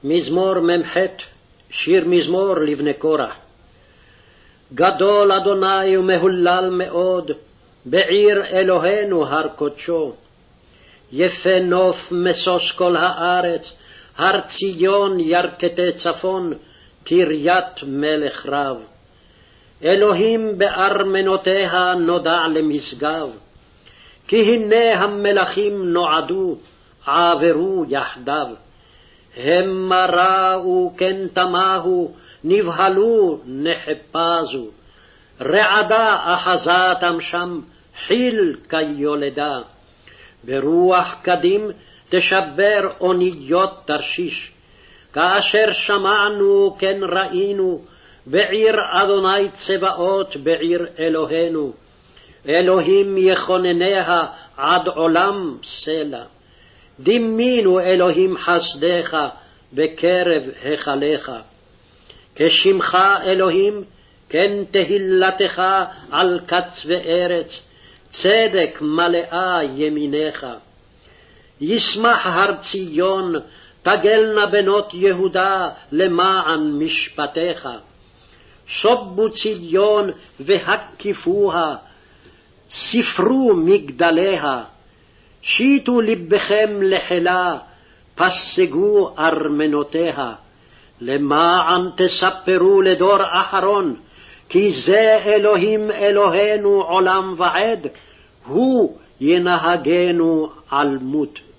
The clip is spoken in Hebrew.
מזמור מ"ח, שיר מזמור לבני קורח. גדול אדוני ומהולל מאוד, בעיר אלוהינו הר קודשו. יפה נוף משוש כל הארץ, הר ציון ירכתי צפון, קריית מלך רב. אלוהים בארמנותיה נודע למשגב, כי הנה המלכים נועדו, עברו יחדיו. המה ראו כן תמהו, נבהלו נחפזו. רעדה אחזתם שם, חיל כיולדה. ברוח קדים תשבר אוניות תרשיש. כאשר שמענו כן ראינו, בעיר אדוני צבאות, בעיר אלוהינו. אלוהים יכונניה עד עולם סלע. דימינו אלוהים חסדך בקרב היכליך. כשמך אלוהים, כן תהילתך על קצווי ארץ, צדק מלאה ימינך. ישמח הר ציון, תגלנה בנות יהודה למען משפטיך. שובו ציון והקיפוה, ספרו מגדליה. שיטו לבכם לחילה, פסגו ארמנותיה. למען תספרו לדור אחרון, כי זה אלוהים אלוהינו עולם ועד, הוא ינהגנו על מות.